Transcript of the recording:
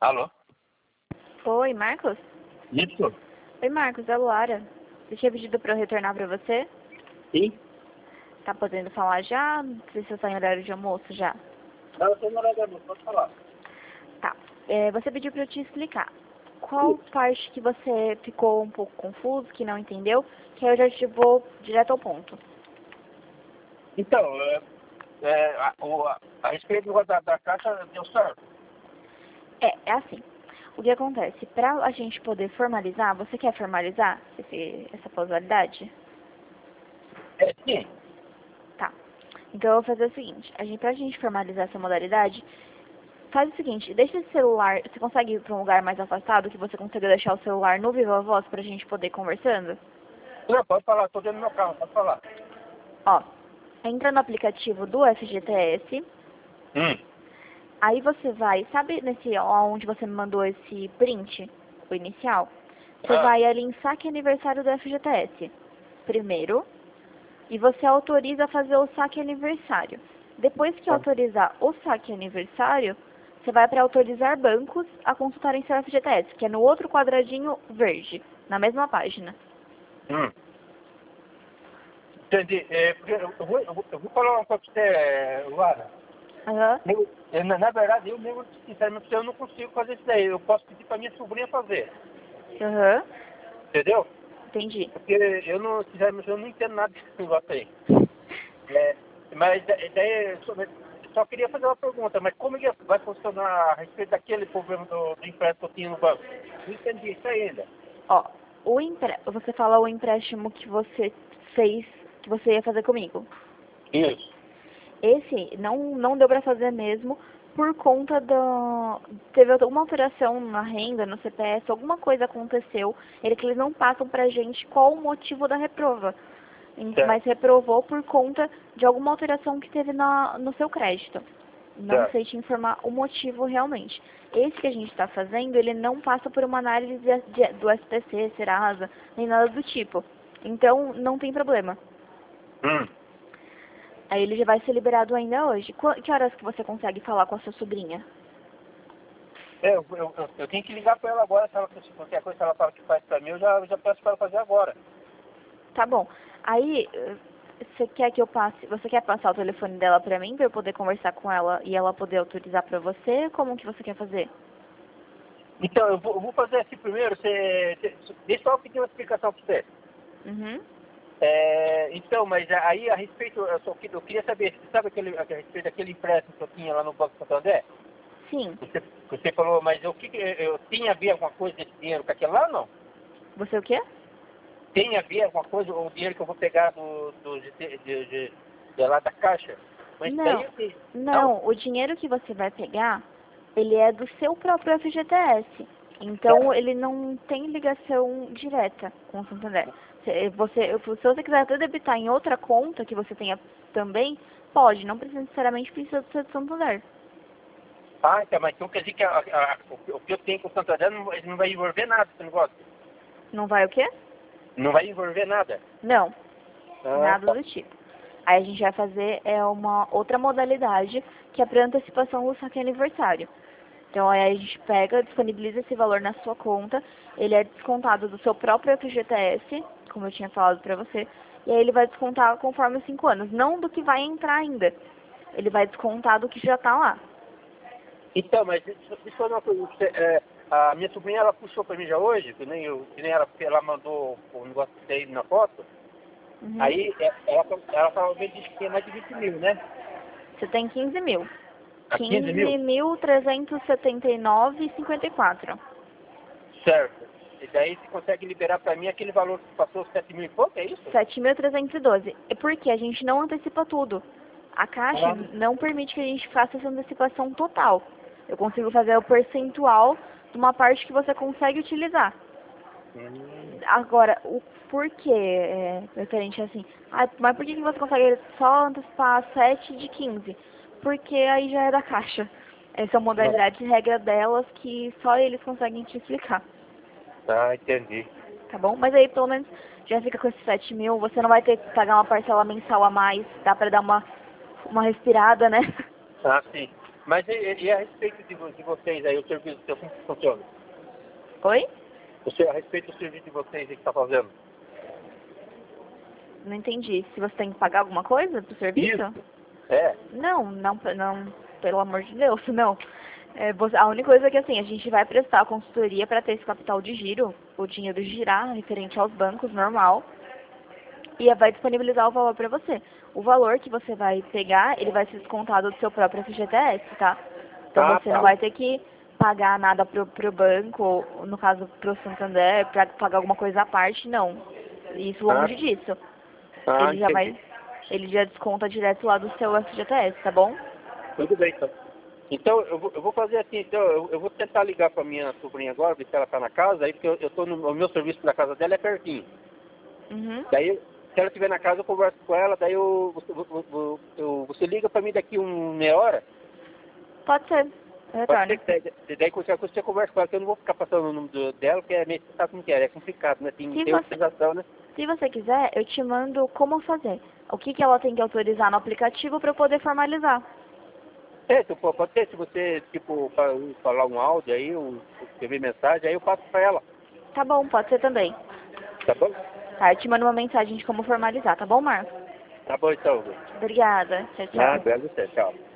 Alô? Oi, Marcos? Isso? Oi, Marcos, é a Luara. Você tinha pedido pra eu retornar pra você? Sim? Tá podendo falar já? Não sei se você tá em horário de almoço já. Não, eu tô no horário de almoço, pode falar. Tá. Você pediu pra eu te explicar. Qual parte que você ficou um pouco confuso, que não entendeu, que aí eu já te vou direto ao ponto. Então, a respeito da caixa deu certo. É assim. O que acontece? Pra a gente poder formalizar, você quer formalizar essa causalidade? Sim. Tá. Então eu vou fazer o seguinte, pra gente formalizar essa modalidade, faz o seguinte, deixa esse celular, você consegue ir pra um lugar mais afastado, que você consiga deixar o celular no Viva Voz pra gente poder ir conversando? Não, pode falar, tô dentro do meu carro, pode falar. Ó, entra no aplicativo do FGTS, aí você vai, sabe onde você me mandou esse print, o inicial? Você vai ali em saque aniversário do FGTS, primeiro, e você autoriza a fazer o saque aniversário. Depois que autorizar o saque aniversário, você vai para autorizar bancos a consultarem seu FGTS, que é no outro quadradinho verde, na mesma página. Entendi. Porque eu vou falar uma coisa pra você, Luara. Aham. Na verdade, eu mesmo, sinceramente, eu não consigo fazer isso daí. Eu posso pedir pra minha sobrinha fazer. Aham. Entendeu? Entendi. Porque eu não, sinceramente, eu não entendo nada desse negócio aí. Mas daí só queria fazer uma pergunta, mas como que vai funcionar a respeito daquele problema do empréstimo que eu tinha no banco? Não entendi isso ainda. Ó, você fala o empréstimo que você fez, que você ia fazer comigo. Isso. Esse não deu pra fazer mesmo por conta teve alguma alteração na renda, no CPF, alguma coisa aconteceu, que eles não passam pra gente qual o motivo da reprova. Mas reprovou por conta de alguma alteração que teve no seu crédito. Não sei te informar o motivo realmente. Esse que a gente está fazendo, ele não passa por uma análise do SPC, Serasa, nem nada do tipo. Então, não tem problema. Aí ele já vai ser liberado ainda hoje. Que horas que você consegue falar com a sua sobrinha? Eu tenho que ligar para ela agora, se qualquer coisa que ela fala que faz para mim, eu já peço para ela fazer agora. Tá bom. Aí, você quer passar o telefone dela pra mim, pra eu poder conversar com ela e ela poder autorizar pra você? Como que você quer fazer? Então, eu vou fazer assim primeiro, deixa eu pedir uma explicação para você. Uhum. Então, mas aí a respeito, eu queria saber, sabe a respeito daquele empréstimo que eu tinha lá no Banco Santander? Sim. Você falou, mas eu tinha a ver alguma coisa desse dinheiro com aquele lá ou não? Você o quê? Tem a ver alguma coisa, o dinheiro que eu vou pegar de lá da Caixa? Mas Não. daí, Não, o dinheiro que você vai pegar, ele é do seu próprio FGTS. Então, ele não tem ligação direta com o Santander. Se você quiser até debitar em outra conta que você tenha também, pode, não precisa necessariamente precisa ser do Santander. Então, mas então quer dizer que o que eu tenho com o Santander não vai envolver nada esse negócio? Não vai o quê? Não vai envolver nada? Não, nada Tá. do tipo. Aí a gente vai fazer uma outra modalidade, que é para antecipação do saque aniversário. Então aí a gente pega, disponibiliza esse valor na sua conta, ele é descontado do seu próprio FGTS, como eu tinha falado pra você, e aí ele vai descontar conforme os 5 anos, não do que vai entrar ainda. Ele vai descontar do que já tá lá. Então, mas deixa eu falar uma coisa. A minha sobrinha, ela puxou para mim já hoje, que nem ela mandou o negócio daí na foto. Uhum. Aí ela talvez disse que tinha mais de 20 mil, né? Você tem 15 mil. 15 mil? 15.379,54. Certo. E daí você consegue liberar para mim aquele valor que passou 7 mil e pouco, é isso? 7.312. É porque a gente não antecipa tudo. A Caixa não permite que a gente faça essa antecipação total. Eu consigo fazer o percentual de uma parte que você consegue utilizar. Agora, o porquê, referente assim, mas por que você consegue só antecipar 7 de 15? Porque aí já é da Caixa. Essa é uma modalidade de regra delas que só eles conseguem te explicar. Ah, entendi. Tá bom? Mas aí pelo menos já fica com esses 7 mil, você não vai ter que pagar uma parcela mensal a mais, dá pra dar uma respirada, né? Ah, sim. Mas e a respeito de vocês aí, o serviço seu, como que funciona? Oi? A respeito do serviço de vocês aí que está fazendo? Não entendi. Se você tem que pagar alguma coisa pro serviço? Isso. É. Não, pelo amor de Deus, não. A única coisa é que assim, a gente vai prestar a consultoria para ter esse capital de giro, o dinheiro girar referente aos bancos normal, e vai disponibilizar o valor para você. O valor que você vai pegar, ele vai ser descontado do seu próprio FGTS, tá? Então Ah, você tá. não vai ter que pagar nada pro banco, ou, no caso pro Santander, para pagar alguma coisa à parte, não. Isso longe disso. Ah, entendi. Ele já desconta direto lá do seu FGTS, tá bom? Tudo bem, então. Então, eu vou fazer assim, então, eu vou tentar ligar para minha sobrinha agora, ver se ela está na casa, aí porque eu tô o meu serviço da casa dela é pertinho. Uhum. Daí, se ela estiver na casa, eu converso com ela, daí você liga para mim daqui meia hora? Pode ser. Pode Retorno. ser que daí qualquer coisa você conversa com ela, que eu não vou ficar passando o número dela, porque meio que sabe como que é complicado, né? Tem utilização, né? Se você quiser, eu te mando como fazer. O que ela tem que autorizar no aplicativo para eu poder formalizar. Então, pode ser, se você, tipo, falar um áudio aí, escrever mensagem, aí eu passo para ela, Tá bom, pode ser também. tá bom? Tá, eu te mando uma mensagem de como formalizar, tá bom, Marcos? Tá bom, então. Obrigada. Tchau, Ah, tchau. obrigado a você, tchau.